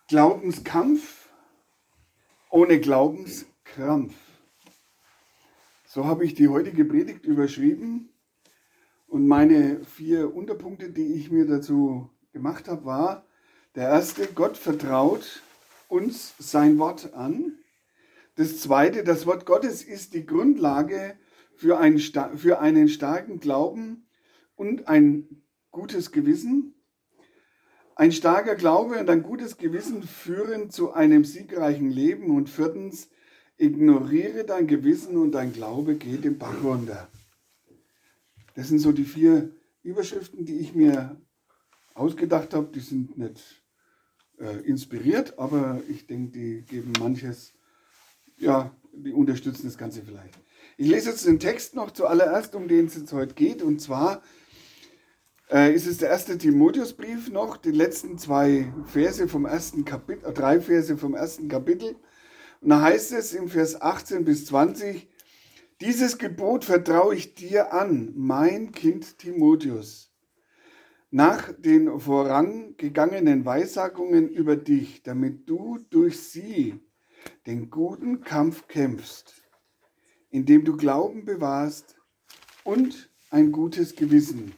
Glaubenskampf ohne Glaubenskrampf. So habe ich die heutige Predigt überschrieben. Und meine 4 Unterpunkte, die ich mir dazu gemacht habe, war: Der erste, Gott vertraut uns sein Wort an. Das zweite, das Wort Gottes ist die Grundlage für einen starken Glauben und ein gutes Gewissen. Ein starker Glaube und ein gutes Gewissen führen zu einem siegreichen Leben. Und viertens, ignoriere dein Gewissen und dein Glaube geht den Bach runter. Das sind so die 4 Überschriften, die ich mir ausgedacht habe. Die sind nicht inspiriert, aber ich denke, die geben manches, ja, die unterstützen das Ganze vielleicht. Ich lese jetzt den Text noch zuallererst, um den es jetzt heute geht. Und zwar ist es der 1. Timotheusbrief noch, die letzten 2 Verse vom ersten Kapitel, 3 Verse vom ersten Kapitel. Und da heißt es im Vers 18 bis 20, dieses Gebot vertraue ich dir an, mein Kind Timotheus, nach den vorangegangenen Weissagungen über dich, damit du durch sie den guten Kampf kämpfst, indem du Glauben bewahrst und ein gutes Gewissen,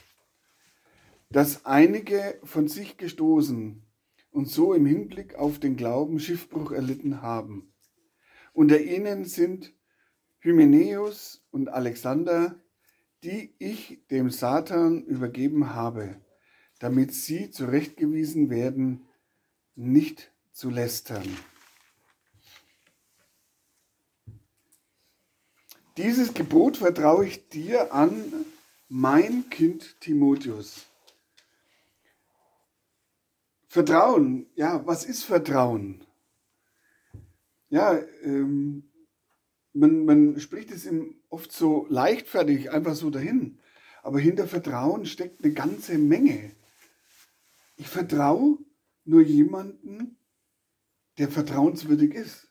dass einige von sich gestoßen und so im Hinblick auf den Glauben Schiffbruch erlitten haben. Unter ihnen sind Hymenäus und Alexander, die ich dem Satan übergeben habe, damit sie zurechtgewiesen werden, nicht zu lästern. Dieses Gebot vertraue ich dir an, mein Kind Timotheus. Vertrauen, ja, was ist Vertrauen? Ja, man spricht es oft so leichtfertig, einfach so dahin. Aber hinter Vertrauen steckt eine ganze Menge. Ich vertraue nur jemanden, der vertrauenswürdig ist.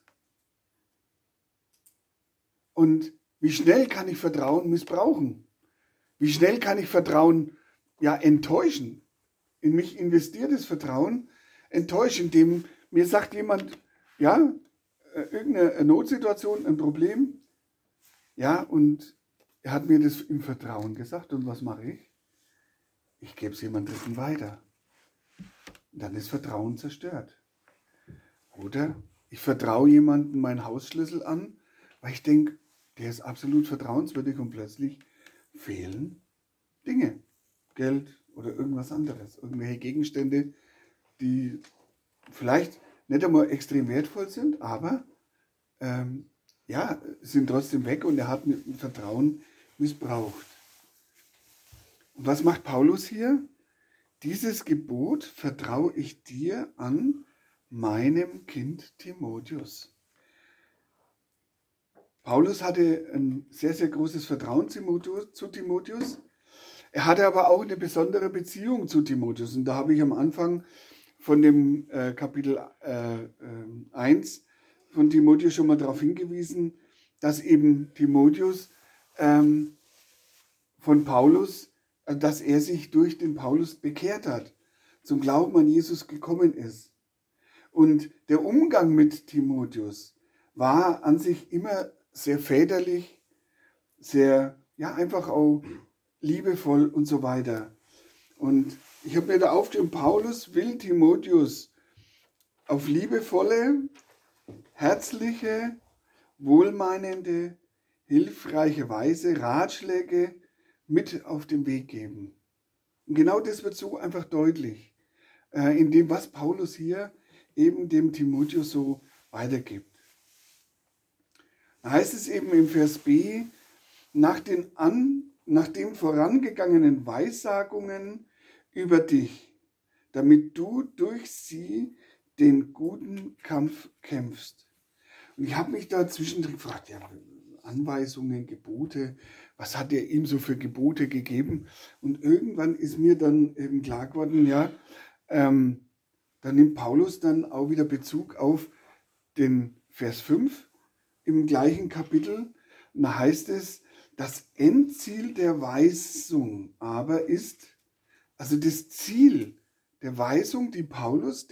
Und wie schnell kann ich Vertrauen missbrauchen? Wie schnell kann ich Vertrauen enttäuschen? In mich investiertes Vertrauen enttäuschen, indem mir sagt jemand, irgendeine Notsituation, ein Problem, und er hat mir das im Vertrauen gesagt. Und was mache ich? Ich gebe es jemand Dritten weiter. Und dann ist Vertrauen zerstört. Oder ich vertraue jemandem meinen Hausschlüssel an, weil ich denke, der ist absolut vertrauenswürdig und plötzlich fehlen Dinge, Geld oder irgendwas anderes, irgendwelche Gegenstände, die vielleicht nicht einmal extrem wertvoll sind, aber sind trotzdem weg und er hat mit dem Vertrauen missbraucht. Und was macht Paulus hier? Dieses Gebot vertraue ich dir an, meinem Kind Timotheus. Paulus hatte ein sehr, sehr großes Vertrauen zu Timotheus. Er hatte aber auch eine besondere Beziehung zu Timotheus. Und da habe ich am Anfang von dem Kapitel 1 von Timotheus schon mal darauf hingewiesen, dass eben Timotheus von Paulus, dass er sich durch den Paulus bekehrt hat, zum Glauben an Jesus gekommen ist. Und der Umgang mit Timotheus war an sich immer sehr väterlich, sehr, einfach auch liebevoll und so weiter. Und ich habe mir da aufgeschrieben, Paulus will Timotheus auf liebevolle, herzliche, wohlmeinende, hilfreiche Weise Ratschläge mit auf den Weg geben. Und genau das wird so einfach deutlich, in dem, was Paulus hier eben dem Timotheus so weitergibt. Da heißt es eben im Vers B, nach den vorangegangenen Weissagungen über dich, damit du durch sie den guten Kampf kämpfst. Und ich habe mich da zwischendrin gefragt, Anweisungen, Gebote, was hat er ihm so für Gebote gegeben? Und irgendwann ist mir dann eben klar geworden, dann nimmt Paulus dann auch wieder Bezug auf den Vers 5 im gleichen Kapitel. Und da heißt es, das Endziel der Weisung aber ist, also das Ziel der Weisung, die Paulus dem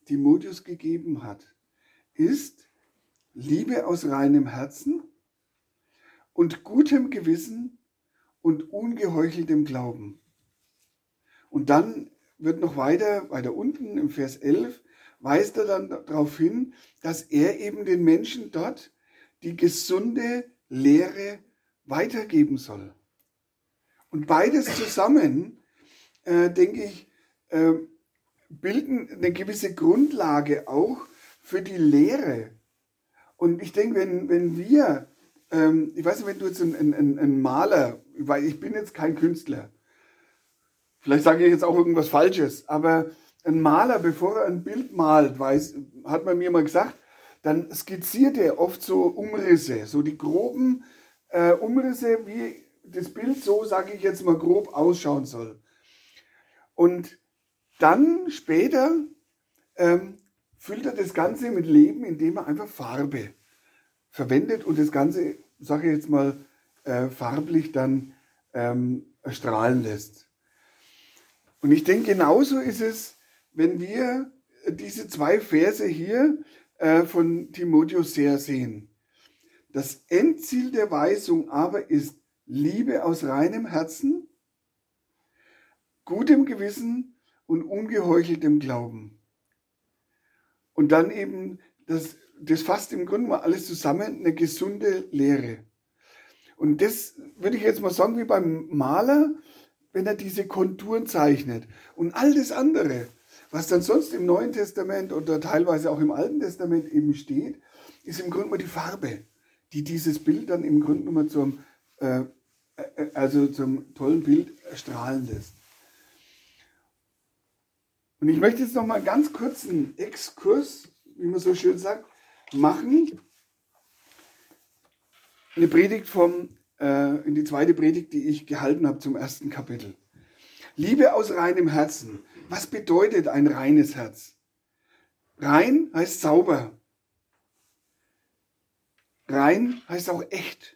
Timotheus gegeben hat, ist Liebe aus reinem Herzen und gutem Gewissen und ungeheucheltem Glauben. Und dann wird noch weiter unten im Vers 11, weist er dann darauf hin, dass er eben den Menschen dort die gesunde Lehre weitergeben soll. Und beides zusammen, denke ich, bilden eine gewisse Grundlage auch für die Lehre. Und ich denke, wenn wir, ich weiß nicht, wenn du jetzt ein Maler, weil ich bin jetzt kein Künstler, vielleicht sage ich jetzt auch irgendwas Falsches, aber ein Maler, bevor er ein Bild malt, hat man mir mal gesagt, dann skizziert er oft so Umrisse, so die groben Umrisse, wie das Bild so, sage ich jetzt mal, grob ausschauen soll. Und dann später füllt er das Ganze mit Leben, indem er einfach Farbe verwendet und das Ganze, sage ich jetzt mal, farblich dann erstrahlen lässt. Und ich denke, genauso ist es, wenn wir diese 2 Verse hier von Timotheus sehr sehen. Das Endziel der Weisung aber ist Liebe aus reinem Herzen, gutem Gewissen und ungeheucheltem Glauben. Und dann eben, das fasst im Grunde mal alles zusammen, eine gesunde Lehre. Und das würde ich jetzt mal sagen, wie beim Maler, wenn er diese Konturen zeichnet. Und all das andere, was dann sonst im Neuen Testament oder teilweise auch im Alten Testament eben steht, ist im Grunde mal die Farbe, die dieses Bild dann im Grunde mal zum tollen Bild erstrahlen lässt. Und ich möchte jetzt noch mal einen ganz kurzen Exkurs, wie man so schön sagt, machen. Eine Predigt in die zweite Predigt, die ich gehalten habe zum 1. Kapitel. Liebe aus reinem Herzen. Was bedeutet ein reines Herz? Rein heißt sauber. Rein heißt auch echt.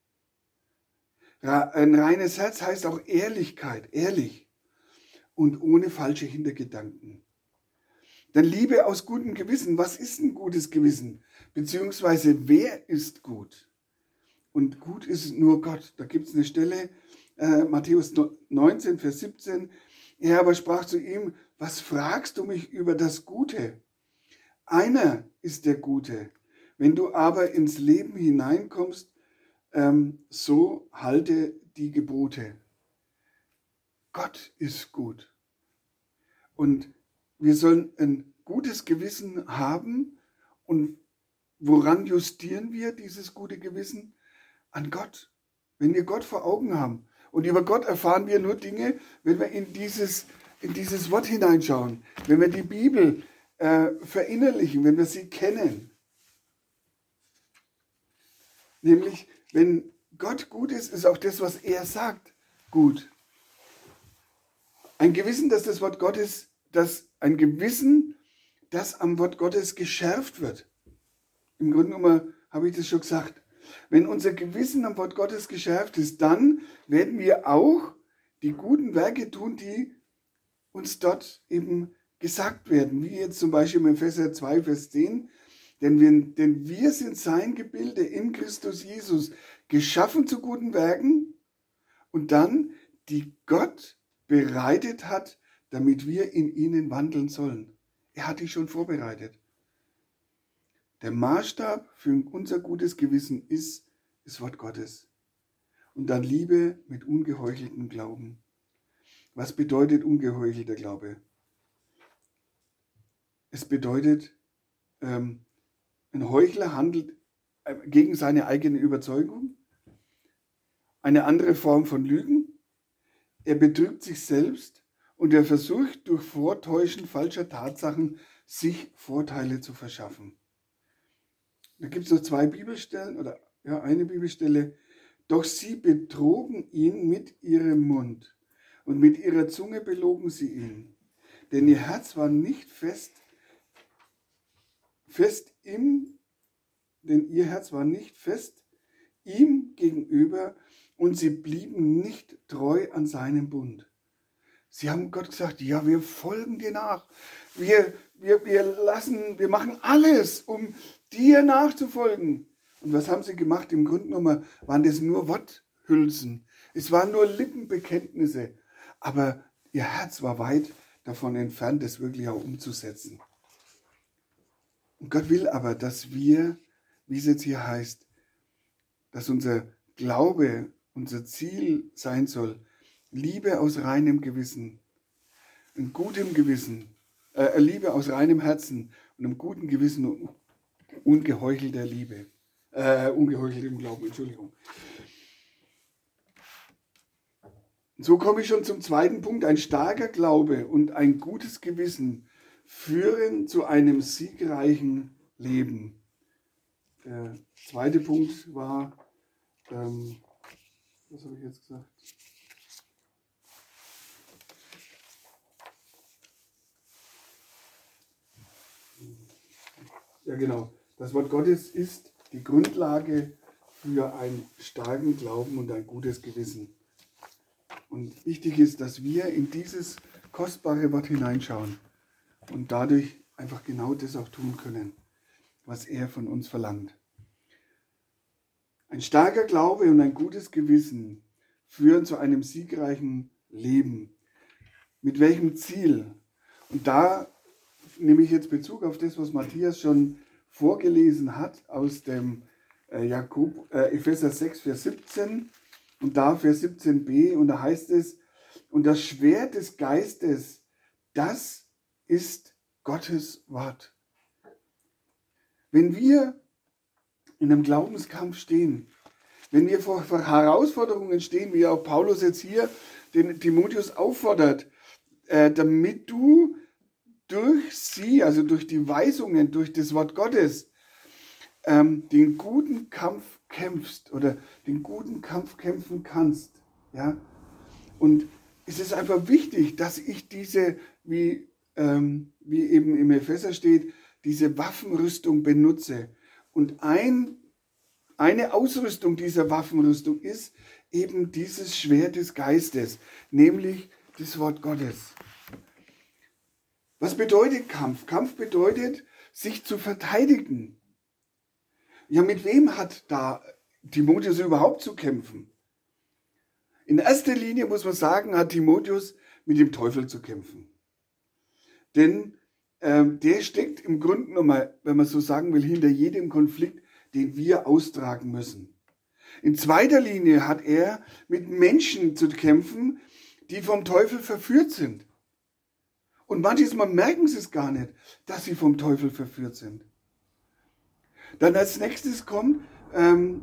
Ein reines Herz heißt auch Ehrlichkeit, ehrlich und ohne falsche Hintergedanken. Dann Liebe aus gutem Gewissen. Was ist ein gutes Gewissen? Beziehungsweise wer ist gut? Und gut ist nur Gott. Da gibt es eine Stelle, Matthäus 19, Vers 17. Er aber sprach zu ihm, was fragst du mich über das Gute? Einer ist der Gute. Wenn du aber ins Leben hineinkommst, so halte die Gebote. Gott ist gut. Und wir sollen ein gutes Gewissen haben. Und woran justieren wir dieses gute Gewissen? An Gott. Wenn wir Gott vor Augen haben. Und über Gott erfahren wir nur Dinge, wenn wir in dieses Wort hineinschauen. Wenn wir die Bibel verinnerlichen, wenn wir sie kennen. Nämlich, wenn Gott gut ist, ist auch das, was er sagt, gut. Ein Gewissen, das Wort Gottes, ein Gewissen, das am Wort Gottes geschärft wird. Im Grunde genommen habe ich das schon gesagt. Wenn unser Gewissen am Wort Gottes geschärft ist, dann werden wir auch die guten Werke tun, die uns dort eben gesagt werden. Wie jetzt zum Beispiel in Epheser 2, Vers 10. Denn wir sind sein Gebilde in Christus Jesus, geschaffen zu guten Werken und dann, die Gott bereitet hat, damit wir in ihnen wandeln sollen. Er hat die schon vorbereitet. Der Maßstab für unser gutes Gewissen ist das Wort Gottes. Und dann Liebe mit ungeheucheltem Glauben. Was bedeutet ungeheuchelter Glaube? Es bedeutet, ein Heuchler handelt gegen seine eigene Überzeugung. Eine andere Form von Lügen. Er betrügt sich selbst und er versucht durch Vortäuschen falscher Tatsachen sich Vorteile zu verschaffen. Da gibt es noch 2 Bibelstellen oder eine Bibelstelle. Doch sie betrogen ihn mit ihrem Mund und mit ihrer Zunge belogen sie ihn. Denn ihr Herz war nicht fest ihm gegenüber und sie blieben nicht treu an seinem Bund. Sie haben Gott gesagt, ja, wir folgen dir nach. wir machen alles, um dir nachzufolgen. Und was haben sie gemacht? Im Grunde genommen waren das nur Worthülsen. Es waren nur Lippenbekenntnisse. Aber ihr Herz war weit davon entfernt, das wirklich auch umzusetzen. Und Gott will aber, dass wir, wie es jetzt hier heißt, dass unser Glaube, unser Ziel sein soll, Liebe aus reinem Gewissen, ein gutem Gewissen, Liebe aus reinem Herzen und einem guten Gewissen und ungeheuchelter Liebe. Ungeheucheltem Glauben, Entschuldigung. So komme ich schon zum zweiten Punkt. Ein starker Glaube und ein gutes Gewissen führen zu einem siegreichen Leben. Der zweite Punkt war, was habe ich jetzt gesagt? Ja, genau. Das Wort Gottes ist die Grundlage für einen starken Glauben und ein gutes Gewissen. Und wichtig ist, dass wir in dieses kostbare Wort hineinschauen und dadurch einfach genau das auch tun können, was er von uns verlangt. Ein starker Glaube und ein gutes Gewissen führen zu einem siegreichen Leben. Mit welchem Ziel? Und da nehme ich jetzt Bezug auf das, was Matthias schon vorgelesen hat aus dem Epheser 6, Vers 17 und da Vers 17b. Und da heißt es, und das Schwert des Geistes, das ist Gottes Wort. Wenn wir in einem Glaubenskampf stehen, wenn wir vor Herausforderungen stehen, wie auch Paulus jetzt hier den Timotheus auffordert, damit du durch sie, also durch die Weisungen, durch das Wort Gottes, den guten Kampf kämpfst oder den guten Kampf kämpfen kannst. Ja? Und es ist einfach wichtig, dass ich diese, wie eben im Epheser steht, diese Waffenrüstung benutze. Und eine Ausrüstung dieser Waffenrüstung ist eben dieses Schwert des Geistes, nämlich das Wort Gottes. Was bedeutet Kampf? Kampf bedeutet, sich zu verteidigen. Ja, mit wem hat da Timotheus überhaupt zu kämpfen? In erster Linie muss man sagen, hat Timotheus mit dem Teufel zu kämpfen. Denn der steckt im Grunde genommen, wenn man so sagen will, hinter jedem Konflikt, den wir austragen müssen. In zweiter Linie hat er mit Menschen zu kämpfen, die vom Teufel verführt sind. Und manches Mal merken sie es gar nicht, dass sie vom Teufel verführt sind. Dann als nächstes kommt, wenn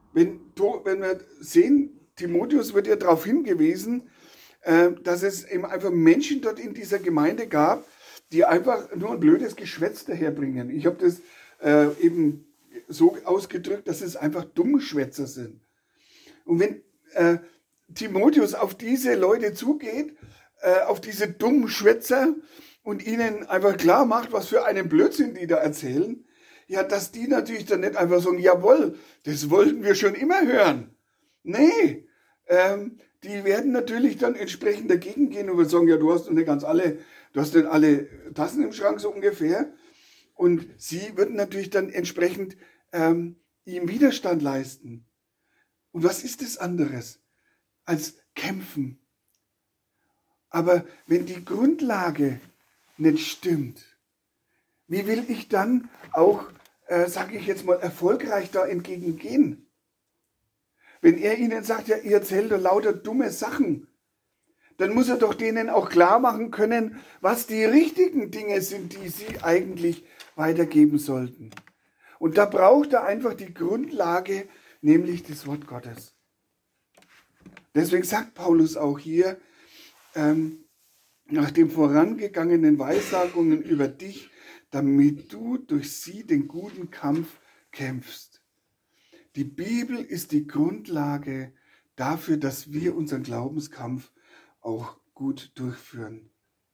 wir sehen, Timotheus wird ja darauf hingewiesen, dass es eben einfach Menschen dort in dieser Gemeinde gab, die einfach nur ein blödes Geschwätz daherbringen. Ich habe das eben so ausgedrückt, dass es einfach Dummschwätzer sind. Und wenn Timotheus auf diese Leute zugeht, auf diese dummen Schwätzer und ihnen einfach klar macht, was für einen Blödsinn die da erzählen, ja, dass die natürlich dann nicht einfach sagen, jawohl, das wollten wir schon immer hören. Nee, die werden natürlich dann entsprechend dagegen gehen und sagen, ja, du hast nicht alle Tassen im Schrank so ungefähr. Und sie würden natürlich dann entsprechend ihm Widerstand leisten. Und was ist das anderes als kämpfen? Aber wenn die Grundlage nicht stimmt, wie will ich dann auch, sage ich jetzt mal, erfolgreich da entgegengehen? Wenn er ihnen sagt, ja, ihr erzählt doch lauter dumme Sachen, dann muss er doch denen auch klar machen können, was die richtigen Dinge sind, die sie eigentlich weitergeben sollten. Und da braucht er einfach die Grundlage, nämlich das Wort Gottes. Deswegen sagt Paulus auch hier, nach den vorangegangenen Weissagungen über dich, damit du durch sie den guten Kampf kämpfst. Die Bibel ist die Grundlage dafür, dass wir unseren Glaubenskampf auch gut durchführen.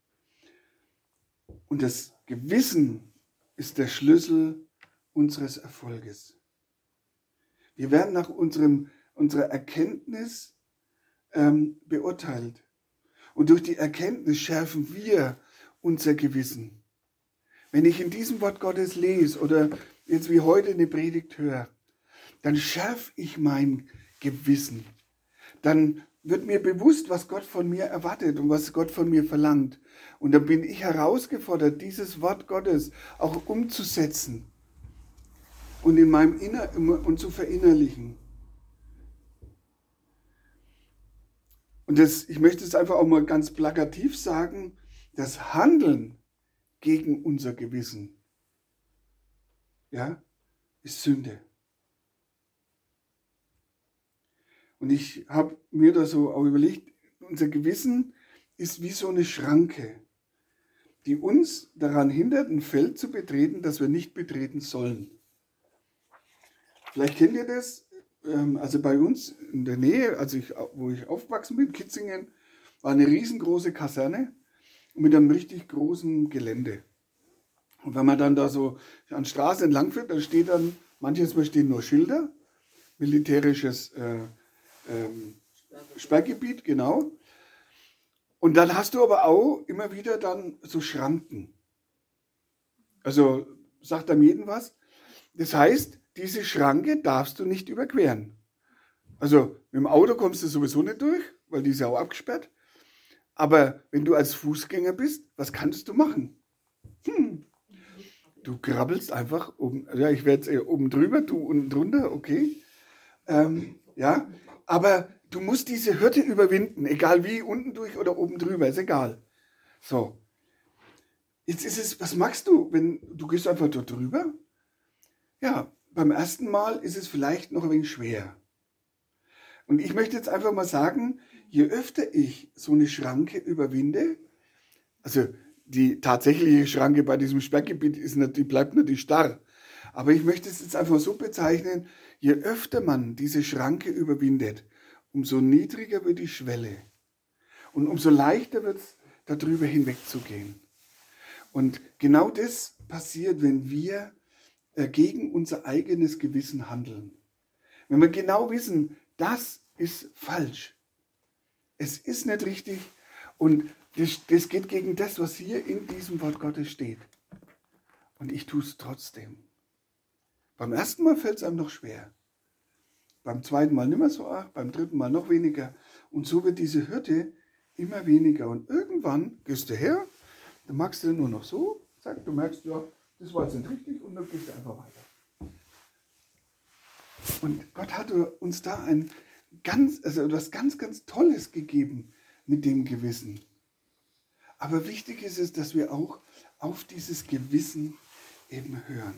Und das Gewissen ist der Schlüssel unseres Erfolges. Wir werden nach unserer Erkenntnis beurteilt. Und durch die Erkenntnis schärfen wir unser Gewissen. wenn ich in diesem Wort Gottes lese oder jetzt wie heute eine Predigt höre, dann schärfe ich mein Gewissen. Dann wird mir bewusst, was Gott von mir erwartet und was Gott von mir verlangt. Und dann bin ich herausgefordert, dieses Wort Gottes auch umzusetzen und in meinem und zu verinnerlichen. Und ich möchte es einfach auch mal ganz plakativ sagen, das Handeln gegen unser Gewissen, ja, ist Sünde. Und ich habe mir da so auch überlegt, unser Gewissen ist wie so eine Schranke, die uns daran hindert, ein Feld zu betreten, das wir nicht betreten sollen. Vielleicht kennt ihr das, also bei uns in der Nähe, wo ich aufgewachsen bin, Kitzingen, war eine riesengroße Kaserne mit einem richtig großen Gelände. Und wenn man dann da so an Straße entlang fährt, dann steht dann, manches Mal stehen nur Schilder, militärisches Sperrgebiet, genau. Und dann hast du aber auch immer wieder dann so Schranken. Also sagt einem jeden was. Das heißt, diese Schranke darfst du nicht überqueren. Also mit dem Auto kommst du sowieso nicht durch, weil die ist ja auch abgesperrt. Aber wenn du als Fußgänger bist, was kannst du machen? Du krabbelst einfach oben, ja, ich werde jetzt oben drüber, du unten drunter, okay. Ja, aber du musst diese Hürde überwinden, egal wie, unten durch oder oben drüber, ist egal. So, jetzt ist es, was machst du, wenn du gehst einfach dort drüber? Ja, beim ersten Mal ist es vielleicht noch ein wenig schwer. Und ich möchte jetzt einfach mal sagen, je öfter ich so eine Schranke überwinde, also die tatsächliche Schranke bei diesem Sperrgebiet die bleibt natürlich starr. Aber ich möchte es jetzt einfach so bezeichnen, je öfter man diese Schranke überwindet, umso niedriger wird die Schwelle. Und umso leichter wird es, darüber hinwegzugehen. Und genau das passiert, wenn wir gegen unser eigenes Gewissen handeln. Wenn wir genau wissen, das ist falsch. Es ist nicht richtig und das geht gegen das, was hier in diesem Wort Gottes steht. Und ich tue es trotzdem. Beim ersten Mal fällt es einem noch schwer. Beim zweiten Mal nicht mehr so arg, beim dritten Mal noch weniger. Und so wird diese Hürde immer weniger. Und irgendwann gehst du her, dann machst du nur noch so, du merkst, ja, das war jetzt nicht richtig und dann gehst du einfach weiter. Und Gott hat uns da etwas ganz, ganz Tolles gegeben mit dem Gewissen. Aber wichtig ist es, dass wir auch auf dieses Gewissen eben hören.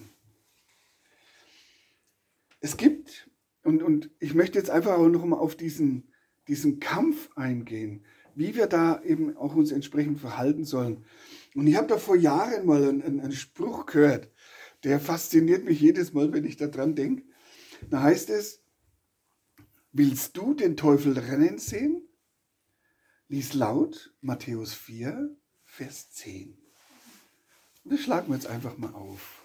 Es gibt, und ich möchte jetzt einfach auch noch mal auf diesen Kampf eingehen, wie wir da eben auch uns entsprechend verhalten sollen. Und ich habe da vor Jahren mal einen Spruch gehört, der fasziniert mich jedes Mal, wenn ich da dran denke. Da heißt es, willst du den Teufel rennen sehen? Lies laut Matthäus 4, Vers 10. Und das schlagen wir jetzt einfach mal auf.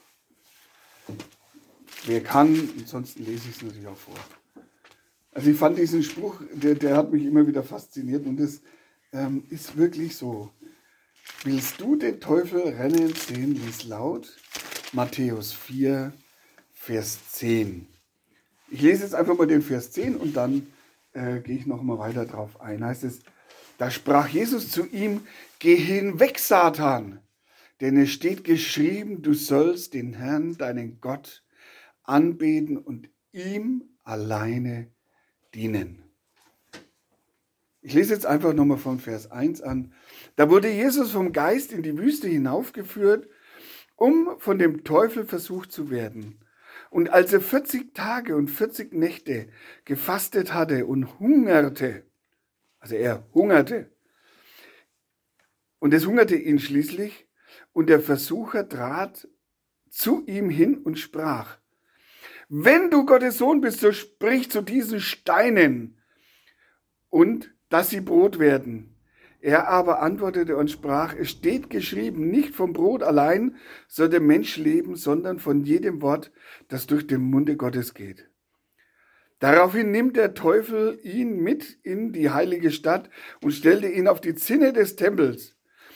Wer kann, ansonsten lese ich es natürlich auch vor. Also ich fand diesen Spruch, der hat mich immer wieder fasziniert und das ist wirklich so. Willst du den Teufel rennen sehen? Lies laut Matthäus 4, Vers 10. Ich lese jetzt einfach mal den Vers 10 und dann gehe ich noch mal weiter drauf ein. Heißt es, da sprach Jesus zu ihm, geh hinweg, Satan, denn es steht geschrieben, du sollst den Herrn, deinen Gott, anbeten und ihm alleine dienen. Ich lese jetzt einfach nochmal von Vers 1 an. Da wurde Jesus vom Geist in die Wüste hinaufgeführt, um von dem Teufel versucht zu werden. Und als er 40 Tage und 40 Nächte gefastet hatte und hungerte, also er hungerte, und es hungerte ihn schließlich, und der Versucher trat zu ihm hin und sprach, wenn du Gottes Sohn bist, so sprich zu diesen Steinen, und dass sie Brot werden. Er aber antwortete und sprach, es steht geschrieben, nicht vom Brot allein soll der Mensch leben, sondern von jedem Wort, das durch den Munde Gottes geht. Daraufhin nimmt der Teufel ihn mit in die heilige Stadt und stellte ihn auf die Zinne des Tempels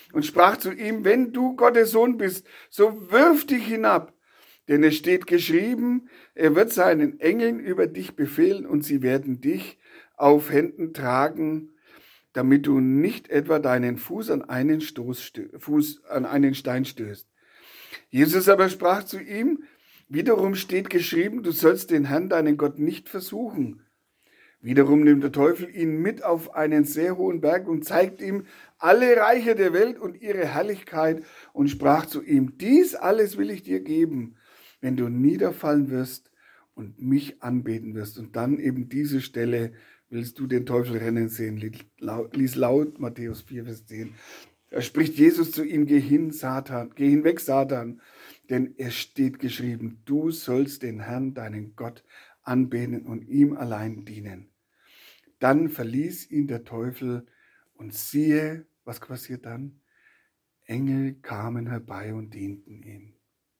und sprach zu ihm, wenn du Gottes Sohn bist, so wirf dich hinab. Denn es steht geschrieben, er wird seinen Engeln über dich befehlen und sie werden dich auf Händen tragen, damit du nicht etwa deinen Fuß an einen Stein stößt. Jesus aber sprach zu ihm, wiederum steht geschrieben, du sollst den Herrn, deinen Gott, nicht versuchen. Wiederum nimmt der Teufel ihn mit auf einen sehr hohen Berg und zeigt ihm alle Reiche der Welt und ihre Herrlichkeit und sprach zu ihm, dies alles will ich dir geben, wenn du niederfallen wirst und mich anbeten wirst. Und dann eben diese Stelle, willst du den Teufel rennen sehen, lies laut Matthäus 4, Vers 10. Da spricht Jesus zu ihm, geh hinweg, Satan, denn es steht geschrieben, du sollst den Herrn, deinen Gott, anbeten und ihm allein dienen. Dann verließ ihn der Teufel und siehe, was passiert dann? Engel kamen herbei und dienten ihm.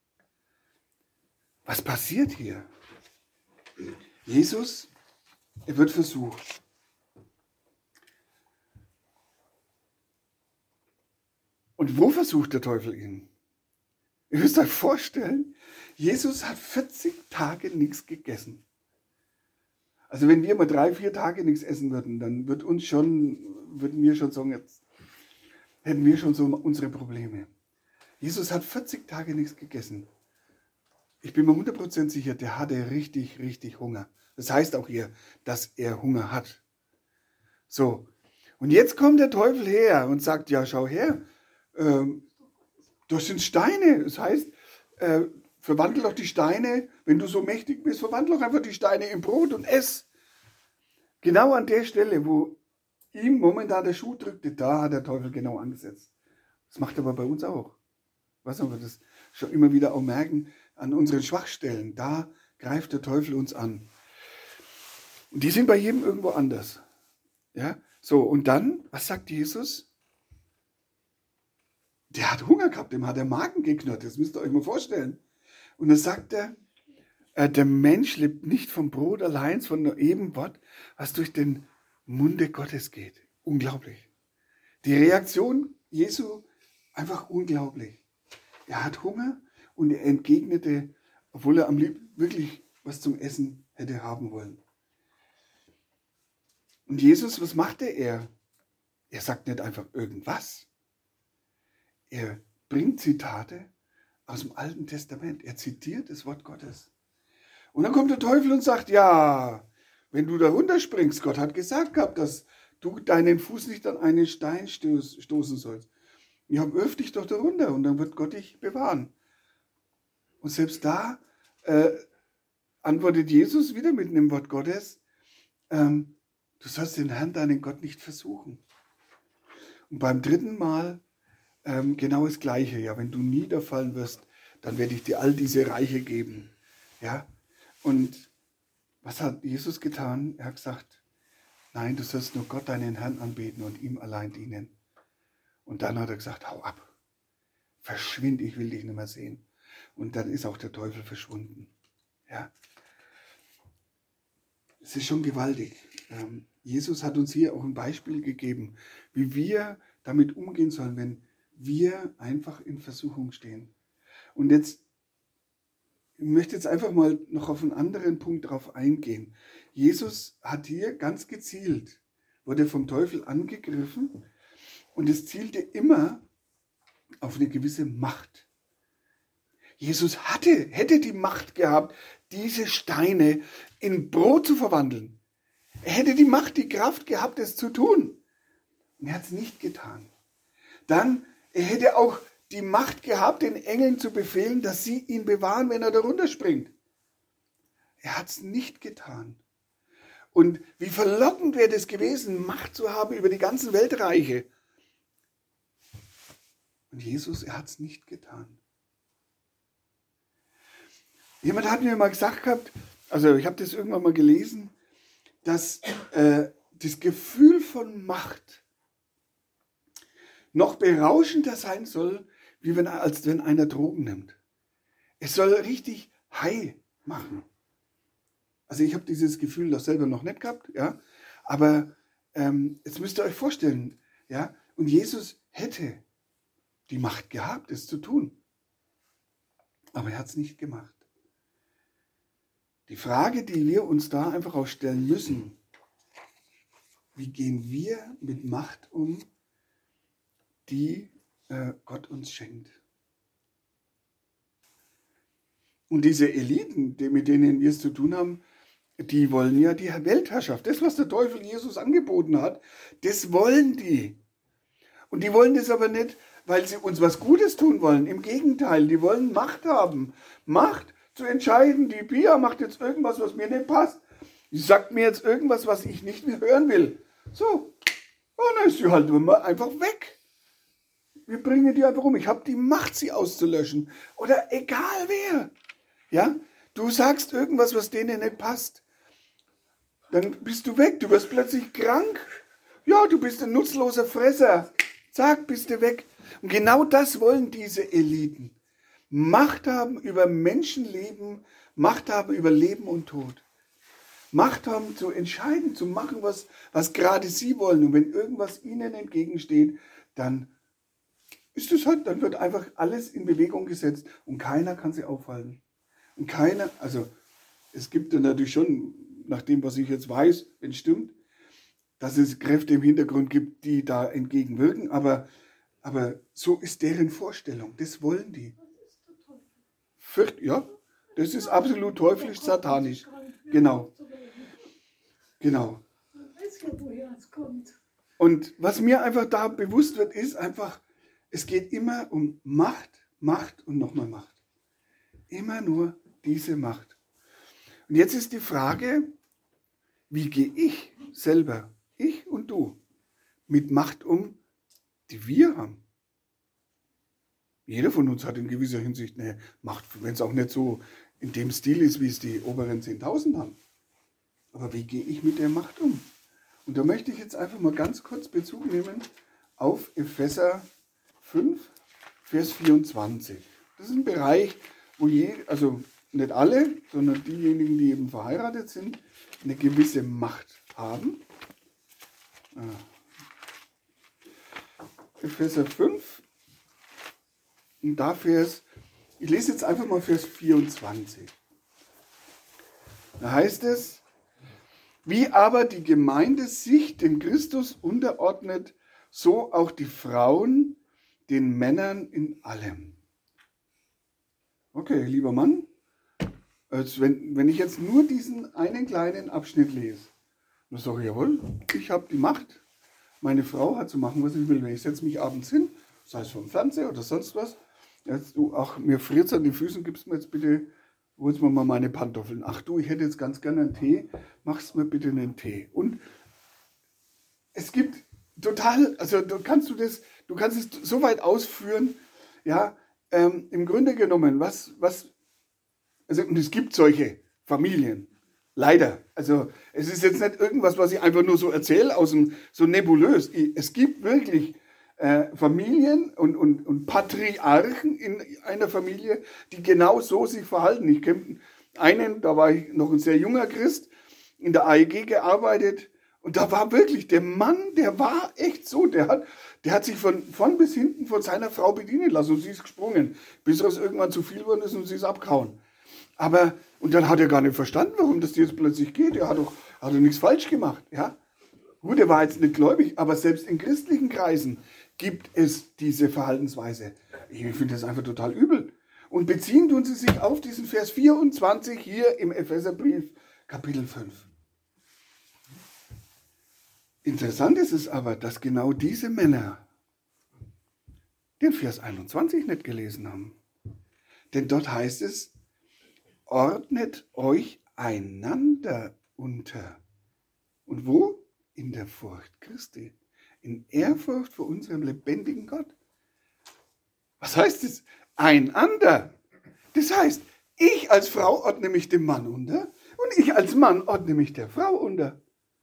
Was passiert hier? Jesus, er wird versucht. Und wo versucht der Teufel ihn? Ihr müsst euch vorstellen, Jesus hat 40 Tage nichts gegessen. Also wenn wir mal 3-4 Tage nichts essen würden, dann würden wir schon sagen, jetzt hätten wir schon so unsere Probleme. Jesus hat 40 Tage nichts gegessen. Ich bin mir 100% sicher, der hatte richtig, richtig Hunger. Das heißt auch hier, dass er Hunger hat. So, und jetzt kommt der Teufel her und sagt, ja, schau her, das sind Steine. Das heißt, verwandle doch die Steine, wenn du so mächtig bist, verwandle doch einfach die Steine in Brot und ess. Genau an der Stelle, wo ihm momentan der Schuh drückte, da hat der Teufel genau angesetzt. Das macht er aber bei uns auch. Was wir das schon immer wieder auch merken, an unseren Schwachstellen, da greift der Teufel uns an. Und die sind bei jedem irgendwo anders. Ja, so, und dann, was sagt Jesus? Der hat Hunger gehabt, dem hat der Magen geknurrt, das müsst ihr euch mal vorstellen. Und dann sagt er, der Mensch lebt nicht vom Brot allein, sondern eben Wort, was durch den Munde Gottes geht. Unglaublich. Die Reaktion Jesu, einfach unglaublich. Er hat Hunger und er entgegnete, obwohl er am liebsten wirklich was zum Essen hätte haben wollen. Und Jesus, was machte er? Er sagt nicht einfach irgendwas. Er bringt Zitate aus dem Alten Testament. Er zitiert das Wort Gottes. Und dann kommt der Teufel und sagt, ja, wenn du da runterspringst, Gott hat gesagt gehabt, dass du deinen Fuß nicht an einen Stein stoßen sollst. Ja, wirf dich doch da runter und dann wird Gott dich bewahren. Und selbst da antwortet Jesus wieder mit einem Wort Gottes, du sollst den Herrn, deinen Gott, nicht versuchen. Und beim dritten Mal genau das Gleiche. Ja, wenn du niederfallen wirst, dann werde ich dir all diese Reiche geben. Ja, und was hat Jesus getan? Er hat gesagt, nein, du sollst nur Gott, deinen Herrn, anbeten und ihm allein dienen. Und dann hat er gesagt, hau ab, verschwind, ich will dich nicht mehr sehen. Und dann ist auch der Teufel verschwunden. Ja, es ist schon gewaltig. Jesus hat uns hier auch ein Beispiel gegeben, wie wir damit umgehen sollen, wenn wir einfach in Versuchung stehen. Und jetzt, ich möchte jetzt einfach mal noch auf einen anderen Punkt drauf eingehen. Jesus hat hier ganz gezielt, wurde vom Teufel angegriffen und es zielte immer auf eine gewisse Macht. Jesus hätte die Macht gehabt, diese Steine in Brot zu verwandeln. Er hätte die Macht, die Kraft gehabt, es zu tun. Und er hat es nicht getan. Dann, er hätte auch die Macht gehabt, den Engeln zu befehlen, dass sie ihn bewahren, wenn er da runterspringt. Er hat es nicht getan. Und wie verlockend wäre es gewesen, Macht zu haben über die ganzen Weltreiche. Und Jesus, er hat es nicht getan. Jemand hat mir mal gesagt gehabt, also ich habe das irgendwann mal gelesen, dass das Gefühl von Macht noch berauschender sein soll, als wenn einer Drogen nimmt. Es soll richtig high machen. Also ich habe dieses Gefühl doch selber noch nicht gehabt, ja, aber jetzt müsst ihr euch vorstellen, ja, und Jesus hätte die Macht gehabt, es zu tun. Aber er hat es nicht gemacht. Die Frage, die wir uns da einfach auch stellen müssen, wie gehen wir mit Macht um, die Gott uns schenkt? Und diese Eliten, mit denen wir es zu tun haben, die wollen ja die Weltherrschaft. Das, was der Teufel Jesus angeboten hat, das wollen die. Und die wollen das aber nicht, weil sie uns was Gutes tun wollen. Im Gegenteil, die wollen Macht haben. Macht zu entscheiden. Die Pia macht jetzt irgendwas, was mir nicht passt. Sie sagt mir jetzt irgendwas, was ich nicht mehr hören will. So, dann ist sie halt einfach weg. Wir bringen die einfach um. Ich habe die Macht, sie auszulöschen. Oder egal wer. Ja, du sagst irgendwas, was denen nicht passt. Dann bist du weg. Du wirst plötzlich krank. Ja, du bist ein nutzloser Fresser. Zack, bist du weg. Und genau das wollen diese Eliten. Macht haben über Menschenleben, Macht haben über Leben und Tod. Macht haben zu entscheiden, zu machen, was gerade sie wollen. Und wenn irgendwas ihnen entgegensteht, dann ist es halt, dann wird einfach alles in Bewegung gesetzt und keiner kann sie aufhalten. Und keiner, also es gibt dann natürlich schon, nach dem, was ich jetzt weiß, wenn es stimmt, dass es Kräfte im Hintergrund gibt, die da entgegenwirken, aber so ist deren Vorstellung, das wollen die. Ja, das ist absolut teuflisch, satanisch. Genau. Genau. Und was mir einfach da bewusst wird, ist einfach, es geht immer um Macht, Macht und nochmal Macht. Immer nur diese Macht. Und jetzt ist die Frage, wie gehe ich selber, ich und du, mit Macht um, die wir haben? Jeder von uns hat in gewisser Hinsicht eine Macht, wenn es auch nicht so in dem Stil ist, wie es die oberen 10.000 haben. Aber wie gehe ich mit der Macht um? Und da möchte ich jetzt einfach mal ganz kurz Bezug nehmen auf Epheser 5, Vers 24. Das ist ein Bereich, wo also nicht alle, sondern diejenigen, die eben verheiratet sind, eine gewisse Macht haben. Epheser 5, und da ich lese jetzt einfach mal Vers 24. Da heißt es, wie aber die Gemeinde sich dem Christus unterordnet, so auch die Frauen den Männern in allem. Okay, lieber Mann, also wenn ich jetzt nur diesen einen kleinen Abschnitt lese, dann sage ich, jawohl, ich habe die Macht, meine Frau hat zu machen, was ich will. Wenn ich setze mich abends hin, sei es vom Fernseher oder sonst was, jetzt du, ach, mir friert es an den Füßen, gibst mir jetzt bitte, holst mir mal meine Pantoffeln. Ach du, ich hätte jetzt ganz gerne einen Tee, machst mir bitte einen Tee. Und es gibt total, also du kannst es so weit ausführen, ja, im Grunde genommen, also und es gibt solche Familien, leider. Also es ist jetzt nicht irgendwas, was ich einfach nur so erzähle, so nebulös. Es gibt wirklich Familien und Patriarchen in einer Familie, die genau so sich verhalten. Ich kenne einen, da war ich noch ein sehr junger Christ, in der AEG gearbeitet und da war wirklich der Mann, der war echt so, der hat sich von vorn bis hinten von seiner Frau bedienen lassen und sie ist gesprungen, bis es irgendwann zu viel geworden ist und sie ist abgehauen. Und dann hat er gar nicht verstanden, warum das jetzt plötzlich geht. Er hat doch nichts falsch gemacht. Ja? Gut, er war jetzt nicht gläubig, aber selbst in christlichen Kreisen gibt es diese Verhaltensweise. Ich finde das einfach total übel. Und beziehen tun sie sich auf diesen Vers 24 hier im Epheserbrief, Kapitel 5. Interessant ist es aber, dass genau diese Männer den Vers 21 nicht gelesen haben. Denn dort heißt es, ordnet euch einander unter. Und wo? In der Furcht Christi. In Ehrfurcht vor unserem lebendigen Gott. Was heißt es? Einander. Das heißt, ich als Frau ordne mich dem Mann unter und ich als Mann ordne mich der Frau unter.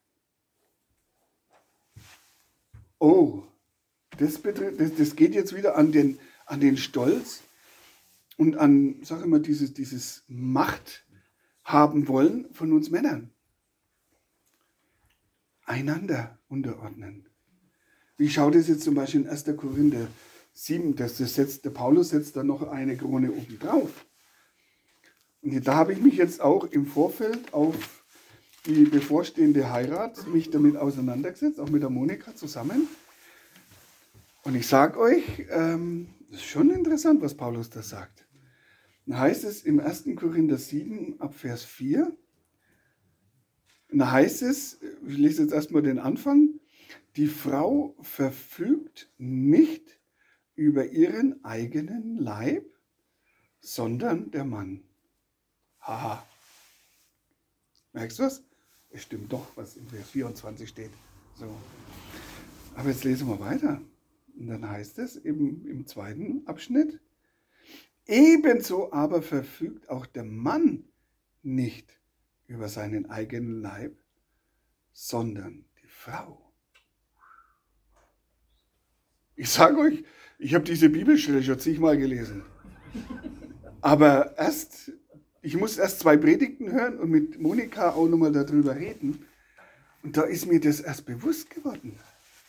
Oh, das geht jetzt wieder an den Stolz und an, sag ich mal, dieses Macht haben wollen von uns Männern. Einander unterordnen. Wie schaut es jetzt zum Beispiel in 1. Korinther 7, der Paulus setzt da noch eine Krone oben drauf. Und da habe ich mich jetzt auch im Vorfeld auf die bevorstehende Heirat mich damit auseinandergesetzt, auch mit der Monika zusammen. Und ich sage euch, das ist schon interessant, was Paulus da sagt. Da heißt es im 1. Korinther 7 ab Vers 4, und da heißt es, ich lese jetzt erstmal den Anfang, die Frau verfügt nicht über ihren eigenen Leib, sondern der Mann. Haha. Merkst du was? Es stimmt doch, was in Vers 24 steht. So. Aber jetzt lesen wir weiter. Und dann heißt es eben im 2. Abschnitt, ebenso aber verfügt auch der Mann nicht über seinen eigenen Leib, sondern die Frau. Ich sage euch, ich habe diese Bibelstelle schon zigmal gelesen. Aber ich muss erst 2 Predigten hören und mit Monika auch nochmal darüber reden. Und da ist mir das erst bewusst geworden.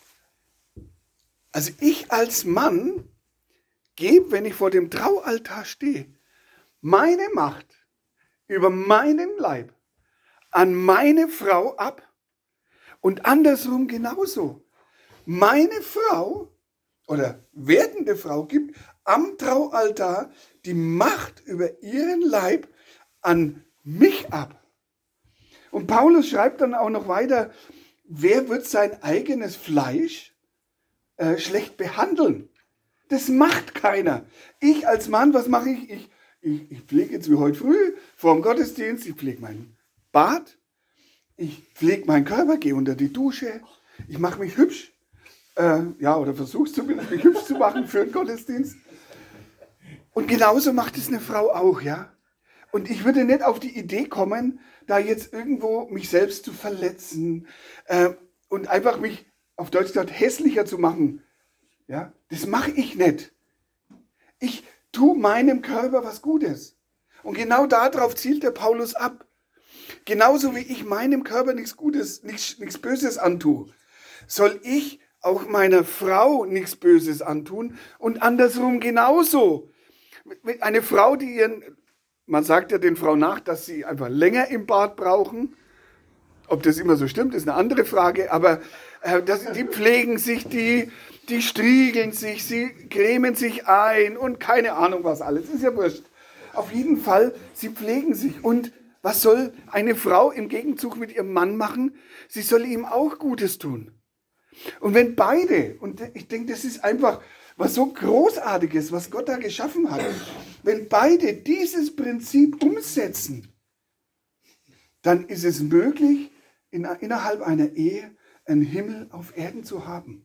Also ich als Mann gebe, wenn ich vor dem Traualtar stehe, meine Macht über meinen Leib an meine Frau ab und andersrum genauso. Meine Frau oder werdende Frau gibt am Traualtar die Macht über ihren Leib an mich ab. Und Paulus schreibt dann auch noch weiter, wer wird sein eigenes Fleisch schlecht behandeln? Das macht keiner. Ich als Mann, was mache ich? Ich pflege jetzt wie heute früh vor dem Gottesdienst, ich pflege mein Bad, ich pflege meinen Körper, gehe unter die Dusche, ich mache mich hübsch, oder versuche zumindest mich hübsch zu machen für den Gottesdienst. Und genauso macht es eine Frau auch, ja. Und ich würde nicht auf die Idee kommen, da jetzt irgendwo mich selbst zu verletzen und einfach mich, auf Deutsch gesagt, hässlicher zu machen. Ja, das mache ich nicht. Ich tue meinem Körper was Gutes. Und genau darauf zielt der Paulus ab. Genauso wie ich meinem Körper nichts Gutes, nichts Böses antue, soll ich auch meiner Frau nichts Böses antun und andersrum genauso. Eine Frau, man sagt ja den Frauen nach, dass sie einfach länger im Bad brauchen. Ob das immer so stimmt, ist eine andere Frage, aber die pflegen sich, die striegeln sich, sie cremen sich ein und keine Ahnung was alles, ist ja wurscht. Auf jeden Fall, sie pflegen sich. Und was soll eine Frau im Gegenzug mit ihrem Mann machen? Sie soll ihm auch Gutes tun. Und wenn beide, und ich denke, das ist einfach was so Großartiges, was Gott da geschaffen hat, wenn beide dieses Prinzip umsetzen, dann ist es möglich, innerhalb einer Ehe einen Himmel auf Erden zu haben.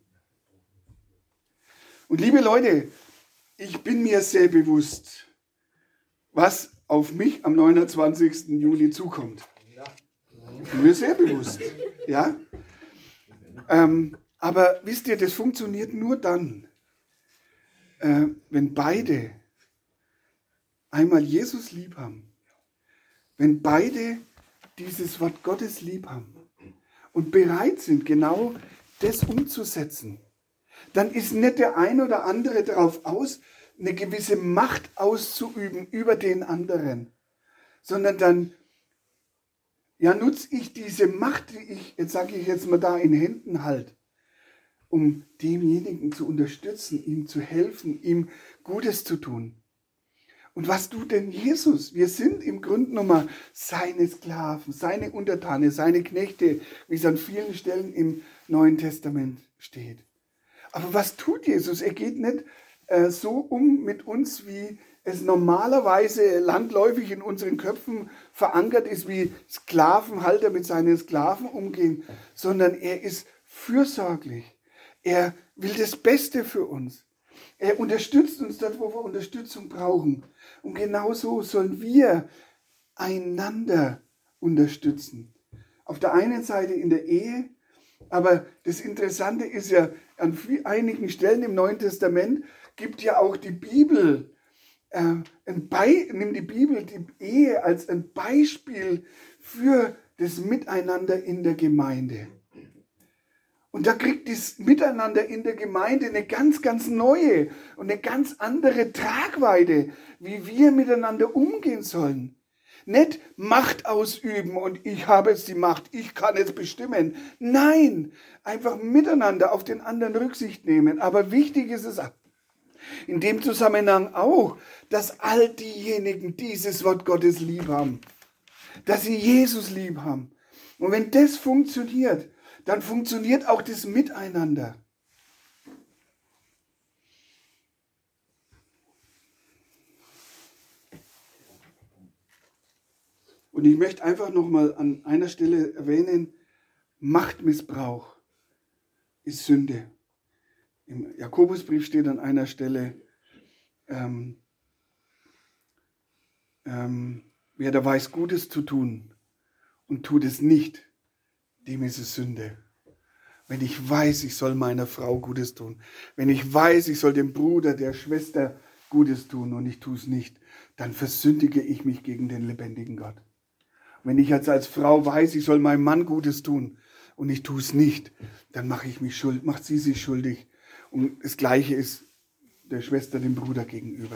Und liebe Leute, ich bin mir sehr bewusst, was auf mich am 29. Juli zukommt. Ich bin mir sehr bewusst. Ja? Aber wisst ihr, das funktioniert nur dann, wenn beide einmal Jesus lieb haben, wenn beide dieses Wort Gottes lieb haben und bereit sind, genau das umzusetzen, dann ist nicht der ein oder andere darauf aus, eine gewisse Macht auszuüben über den anderen, sondern dann nutze ich diese Macht, die ich, jetzt sage ich jetzt mal da in Händen halte, um demjenigen zu unterstützen, ihm zu helfen, ihm Gutes zu tun. Und was tut denn Jesus? Wir sind im Grunde genommen seine Sklaven, seine Untertanen, seine Knechte, wie es an vielen Stellen im Neuen Testament steht. Aber was tut Jesus? Er geht nicht so um mit uns, wie es normalerweise landläufig in unseren Köpfen verankert ist, wie Sklavenhalter mit seinen Sklaven umgehen, sondern er ist fürsorglich. Er will das Beste für uns. Er unterstützt uns dort, wo wir Unterstützung brauchen. Und genauso sollen wir einander unterstützen. Auf der einen Seite in der Ehe, aber das Interessante ist ja, an einigen Stellen im Neuen Testament gibt ja auch die Bibel, nimmt die Bibel die Ehe als ein Beispiel für das Miteinander in der Gemeinde. Und da kriegt das Miteinander in der Gemeinde eine ganz, ganz neue und eine ganz andere Tragweite, wie wir miteinander umgehen sollen. Nicht Macht ausüben und ich habe jetzt die Macht, ich kann jetzt bestimmen. Nein, einfach miteinander auf den anderen Rücksicht nehmen. Aber wichtig ist es in dem Zusammenhang auch, dass all diejenigen dieses Wort Gottes lieb haben, dass sie Jesus lieb haben. Und wenn das funktioniert, dann funktioniert auch das Miteinander. Und ich möchte einfach nochmal an einer Stelle erwähnen, Machtmissbrauch ist Sünde. Im Jakobusbrief steht an einer Stelle, wer da weiß, Gutes zu tun und tut es nicht, dem ist es Sünde. Wenn ich weiß, ich soll meiner Frau Gutes tun, wenn ich weiß, ich soll dem Bruder, der Schwester Gutes tun und ich tue es nicht, dann versündige ich mich gegen den lebendigen Gott. Wenn ich jetzt als Frau weiß, ich soll meinem Mann Gutes tun und ich tue es nicht, dann mache ich mich schuldig, macht sie sich schuldig. Und das Gleiche ist der Schwester dem Bruder gegenüber.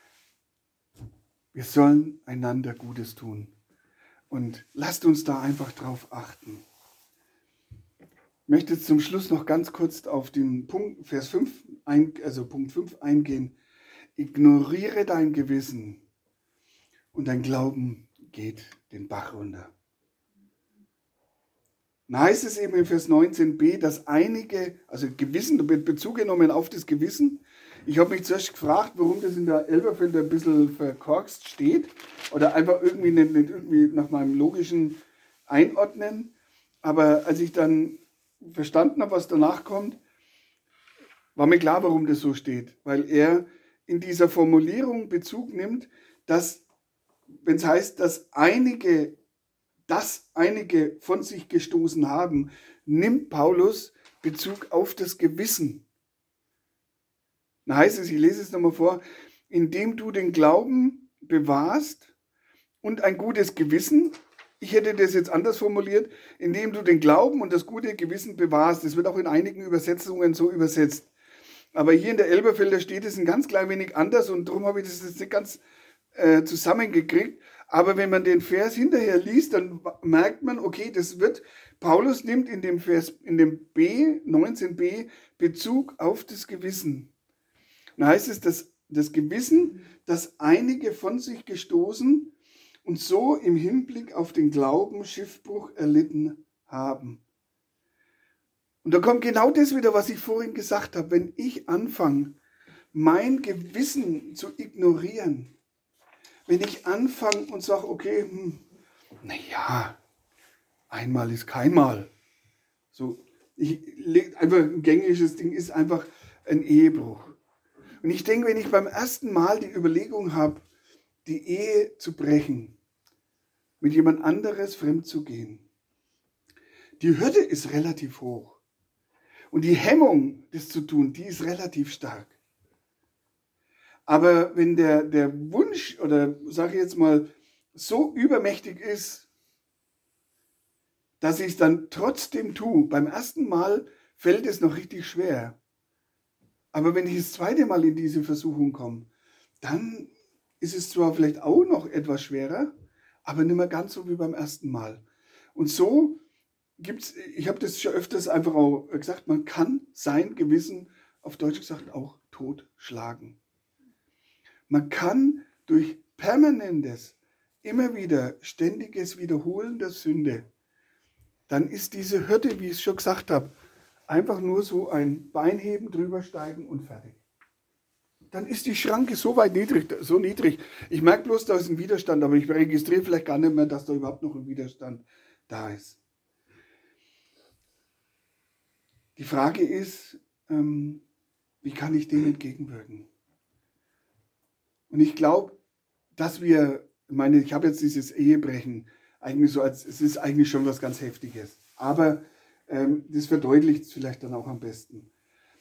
Wir sollen einander Gutes tun. Und lasst uns da einfach drauf achten. Ich möchte jetzt zum Schluss noch ganz kurz auf den Punkt, Vers 5, Punkt 5 eingehen. Ignoriere dein Gewissen und dein Glauben geht den Bach runter. Dann heißt es eben in Vers 19b, dass einige, also Gewissen, wird Bezug genommen auf das Gewissen. Ich habe mich zuerst gefragt, warum das in der Elberfelder ein bisschen verkorkst steht oder einfach irgendwie nicht irgendwie nach meinem logischen Einordnen. Aber als ich dann verstanden habe, was danach kommt, war mir klar, warum das so steht. Weil er in dieser Formulierung Bezug nimmt, dass, wenn es heißt, dass einige von sich gestoßen haben, nimmt Paulus Bezug auf das Gewissen. Da heißt es, ich lese es nochmal vor, indem du den Glauben bewahrst und ein gutes Gewissen, ich hätte das jetzt anders formuliert, indem du den Glauben und das gute Gewissen bewahrst. Das wird auch in einigen Übersetzungen so übersetzt. Aber hier in der Elberfelder steht es ein ganz klein wenig anders und darum habe ich das jetzt nicht ganz zusammengekriegt. Aber wenn man den Vers hinterher liest, dann merkt man, okay, Paulus nimmt in dem Vers, in dem B, 19b, Bezug auf das Gewissen. Dann heißt es, dass das Gewissen, dass einige von sich gestoßen und so im Hinblick auf den Glauben Schiffbruch erlitten haben. Und da kommt genau das wieder, was ich vorhin gesagt habe. Wenn ich anfange, mein Gewissen zu ignorieren, wenn ich anfange und sage, okay, naja, einmal ist kein Mal. So, einfach ein gängiges Ding ist einfach ein Ehebruch. Und ich denke, wenn ich beim ersten Mal die Überlegung habe, die Ehe zu brechen, mit jemand anderes fremd zu gehen, die Hürde ist relativ hoch. Und die Hemmung, das zu tun, die ist relativ stark. Aber wenn der Wunsch, oder sage ich jetzt mal, so übermächtig ist, dass ich es dann trotzdem tue, beim ersten Mal fällt es noch richtig schwer. Aber wenn ich das zweite Mal in diese Versuchung komme, dann ist es zwar vielleicht auch noch etwas schwerer, aber nicht mehr ganz so wie beim ersten Mal. Und so gibt's, ich habe das schon öfters einfach auch gesagt, man kann sein Gewissen, auf Deutsch gesagt, auch totschlagen. Man kann durch permanentes, immer wieder ständiges Wiederholen der Sünde, dann ist diese Hürde, wie ich es schon gesagt habe, einfach nur so ein Beinheben, drübersteigen und fertig. Dann ist die Schranke so weit niedrig, so niedrig. Ich merke bloß, da ist ein Widerstand, aber ich registriere vielleicht gar nicht mehr, dass da überhaupt noch ein Widerstand da ist. Die Frage ist, wie kann ich dem entgegenwirken? Und ich glaube, dass ich habe jetzt dieses Ehebrechen eigentlich so es ist eigentlich schon was ganz Heftiges. Aber das verdeutlicht es vielleicht dann auch am besten.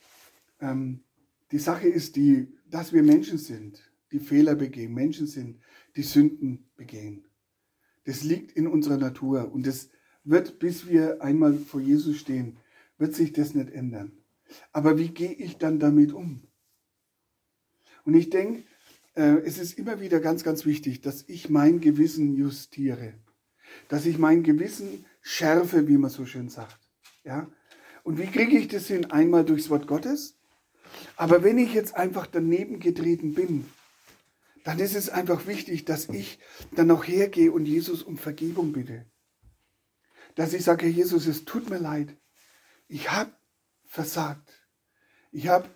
Die Sache ist dass wir Menschen sind, die Fehler begehen, Menschen sind, die Sünden begehen. Das liegt in unserer Natur und das wird, bis wir einmal vor Jesus stehen, wird sich das nicht ändern. Aber wie gehe ich dann damit um? Und ich denke, es ist immer wieder ganz, ganz wichtig, dass ich mein Gewissen justiere. Dass ich mein Gewissen schärfe, wie man so schön sagt. Ja? Und wie kriege ich das hin? Einmal durchs Wort Gottes. Aber wenn ich jetzt einfach daneben getreten bin, dann ist es einfach wichtig, dass ich dann auch hergehe und Jesus um Vergebung bitte. Dass ich sage, Herr Jesus, es tut mir leid. Ich habe versagt. Ich habe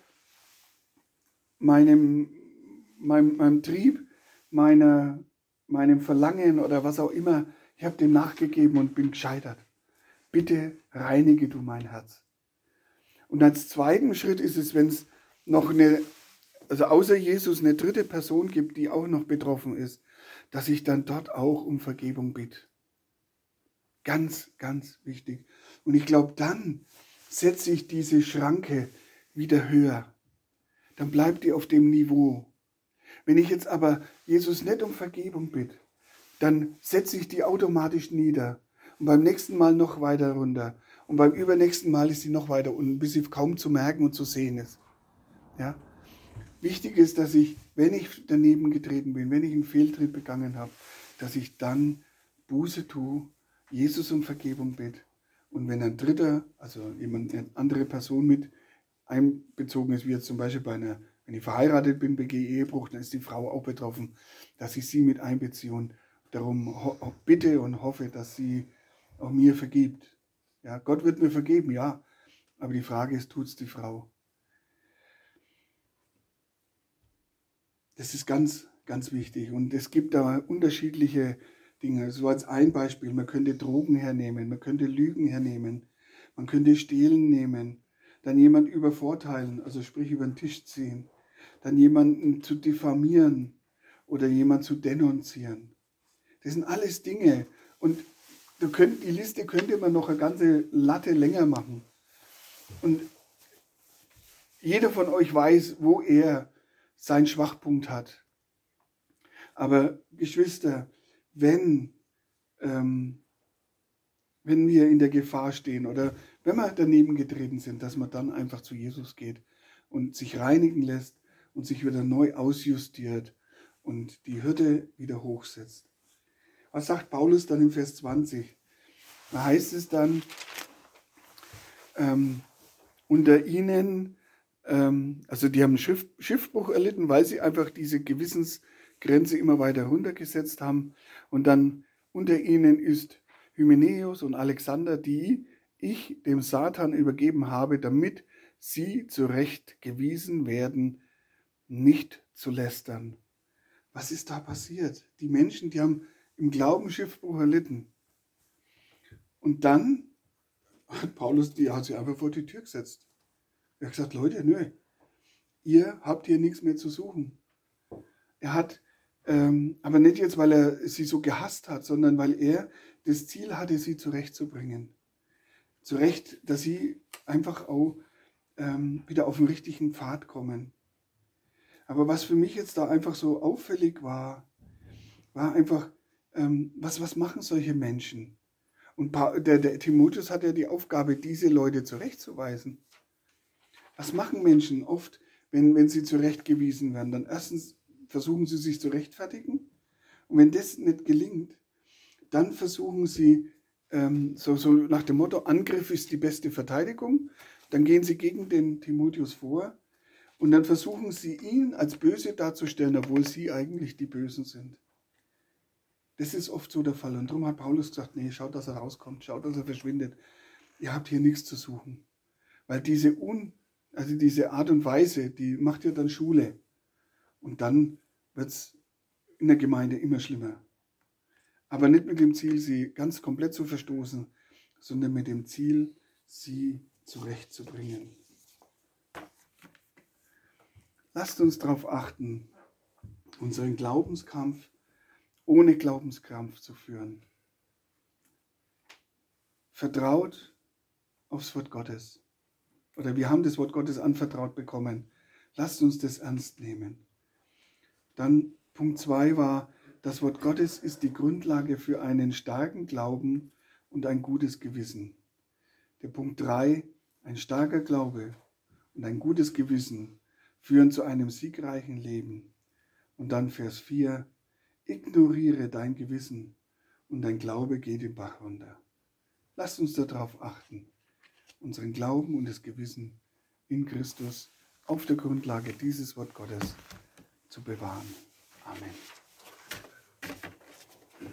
meinem Trieb, meinem Verlangen oder was auch immer, ich habe dem nachgegeben und bin gescheitert. Bitte reinige du mein Herz. Und als zweiten Schritt ist es, wenn es noch also außer Jesus eine dritte Person gibt, die auch noch betroffen ist, dass ich dann dort auch um Vergebung bitte. Ganz, ganz wichtig. Und ich glaube, dann setze ich diese Schranke wieder höher. Dann bleibt die auf dem Niveau. Wenn ich jetzt aber Jesus nicht um Vergebung bitte, dann setze ich die automatisch nieder. Und beim nächsten Mal noch weiter runter. Und beim übernächsten Mal ist sie noch weiter unten, bis sie kaum zu merken und zu sehen ist. Ja? Wichtig ist, dass ich, wenn ich daneben getreten bin, wenn ich einen Fehltritt begangen habe, dass ich dann Buße tue, Jesus um Vergebung bitte. Und wenn ein Dritter, also eine andere Person mit einbezogen ist, wie jetzt zum Beispiel wenn ich verheiratet bin, begehe Ehebruch, dann ist die Frau auch betroffen, dass ich sie mit einbeziehe und darum bitte und hoffe, dass sie auch mir vergibt. Ja, Gott wird mir vergeben, ja, aber die Frage ist, tut es die Frau? Das ist ganz, ganz wichtig und es gibt da unterschiedliche Dinge. So als ein Beispiel, man könnte Drogen hernehmen, man könnte Lügen hernehmen, man könnte Stehlen nehmen, dann jemand übervorteilen, also sprich über den Tisch ziehen, dann jemanden zu diffamieren oder jemand zu denunzieren. Das sind alles Dinge und die Liste könnte man noch eine ganze Latte länger machen. Und jeder von euch weiß, wo er seinen Schwachpunkt hat. Aber Geschwister, wenn wir in der Gefahr stehen oder wenn wir daneben getreten sind, dass man dann einfach zu Jesus geht und sich reinigen lässt und sich wieder neu ausjustiert und die Hürde wieder hochsetzt. Was sagt Paulus dann im Vers 20? Da heißt es dann, unter ihnen, also die haben Schiffbruch erlitten, weil sie einfach diese Gewissensgrenze immer weiter runtergesetzt haben. Und dann unter ihnen ist Hymenäus und Alexander, die ich dem Satan übergeben habe, damit sie zurechtgewiesen werden, nicht zu lästern. Was ist da passiert? Die Menschen, die haben im Glauben Schiffbruch erlitten. Und dann hat Paulus, die hat sie einfach vor die Tür gesetzt. Er hat gesagt, Leute, nö, ihr habt hier nichts mehr zu suchen. Er hat, aber nicht jetzt, weil er sie so gehasst hat, sondern weil er das Ziel hatte, sie zurechtzubringen. Zurecht, dass sie einfach auch wieder auf den richtigen Pfad kommen. Aber was für mich jetzt da einfach so auffällig war einfach, was machen solche Menschen? Und der Timotheus hat ja die Aufgabe, diese Leute zurechtzuweisen. Was machen Menschen oft, wenn sie zurechtgewiesen werden? Dann erstens versuchen sie sich zu rechtfertigen. Und wenn das nicht gelingt, dann versuchen sie, so nach dem Motto, Angriff ist die beste Verteidigung. Dann gehen sie gegen den Timotheus vor und dann versuchen sie, ihn als böse darzustellen, obwohl sie eigentlich die Bösen sind. Das ist oft so der Fall. Und darum hat Paulus gesagt, nee, schaut, dass er rauskommt, schaut, dass er verschwindet. Ihr habt hier nichts zu suchen. Weil diese Art und Weise, die macht ja dann Schule. Und dann wird es in der Gemeinde immer schlimmer. Aber nicht mit dem Ziel, sie ganz komplett zu verstoßen, sondern mit dem Ziel, sie zurechtzubringen. Lasst uns darauf achten, unseren Glaubenskampf ohne Glaubenskampf zu führen. Vertraut aufs Wort Gottes. Oder wir haben das Wort Gottes anvertraut bekommen. Lasst uns das ernst nehmen. Dann Punkt 2 war, das Wort Gottes ist die Grundlage für einen starken Glauben und ein gutes Gewissen. Der Punkt 3, Ein starker Glaube und ein gutes Gewissen führen zu einem siegreichen Leben. Und dann Vers 4, ignoriere dein Gewissen und dein Glaube geht den Bach runter. Lasst uns darauf achten, unseren Glauben und das Gewissen in Christus auf der Grundlage dieses Wort Gottes zu bewahren. Amen.